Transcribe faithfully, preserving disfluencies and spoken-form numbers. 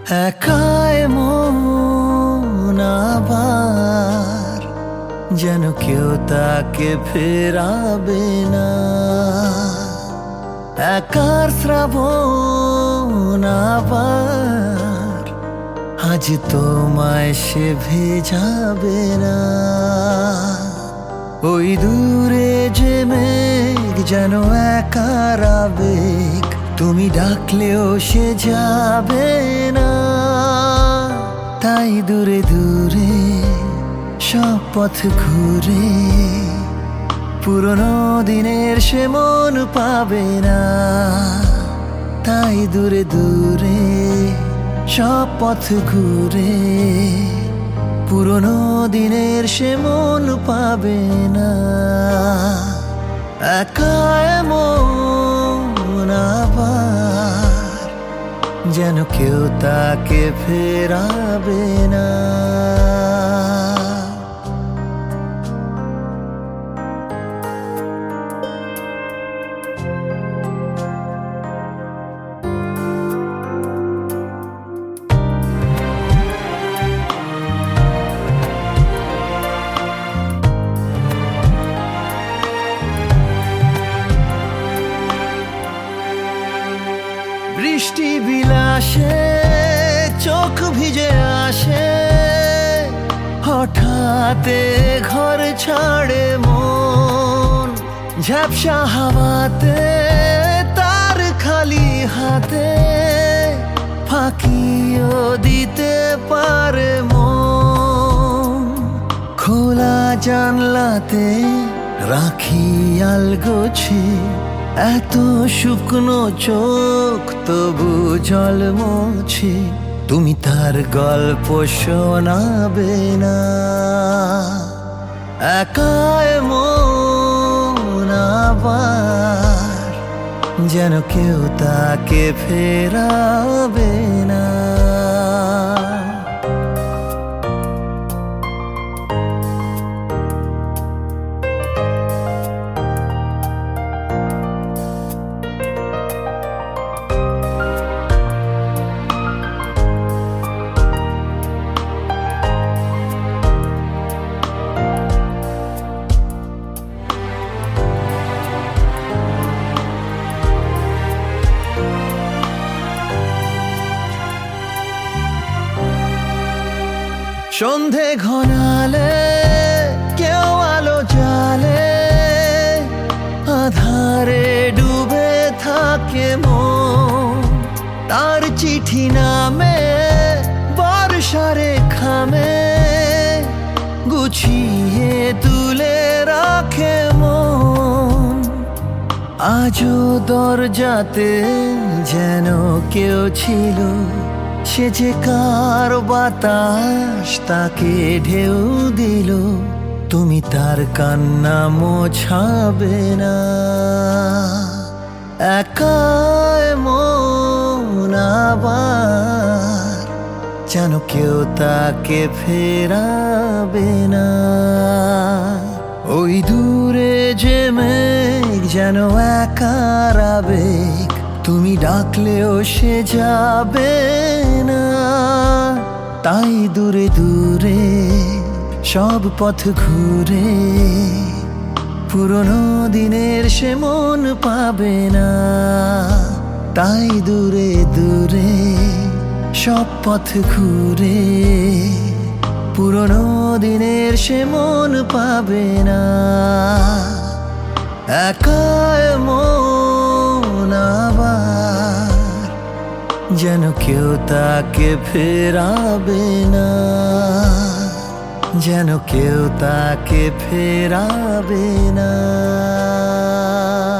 একাই মন আবার যেন কেউ তাকে ফেরাবে না। একার শ্রাবণ আবার আজ তোমায় সে ভেজাবে না। ওই দূরে যে মেঘ যেন একার আবেগ, তুমি ডাকলেও সে যাবে না। তাই দূরে দূরে সব পথ ঘুরে পুরনো দিনের সে মন পাবে না। তাই দূরে দূরে সব পথ ঘুরে পুরনো দিনের সে মন পাবে না। একাই মন আবার যেন কেউ তাকে ফেরাবে না। বৃষ্টি বিলাসে চোখ ভিজে আসে, হঠাৎ ঘর ছাড়ে মন। ঝাপসা হাওয়াতে তার খালি হাতে ফাঁকিও দিতে পারে মন। খোলা জানলাতে রাখি আলগোছে, এত শুকনো চোখ তবু জল মোছে। তুমি তার গল্প শোনাবে না। একাই মন আবার যেন কেউ তাকে ফেরাবে না। সন্ধে ঘনালে কেউ আলো জ্বালে, আধারে ডুবে থাকে মন। তার চিঠি নামে বর্ষারে খামে গুছিয়ে তুলে রাখে মন। আজও দরজাতে যেন কেউ ছিল, সে যে কার বাতাস তাকে ঢেউ দিল। তুমি তার কান্না মোছাবে না। একাই মন আবার যেন কেউ তাকে ফেরাবে না। ওই দূরে যে মেঘ যেন একার আবেগ, তুমি ডাকলেও সে যাবে না। তাই দূরে দূরে সব পথ ঘুরে পুরনো দিনের সে মন পাবে না। তাই দূরে দূরে সব পথ ঘুরে পুরনো দিনের সে মন পাবে না। একাই মন আবার যেন কেউ তাকে ফেরাবে না। যেন কেউ তাকে ফেরাবে না।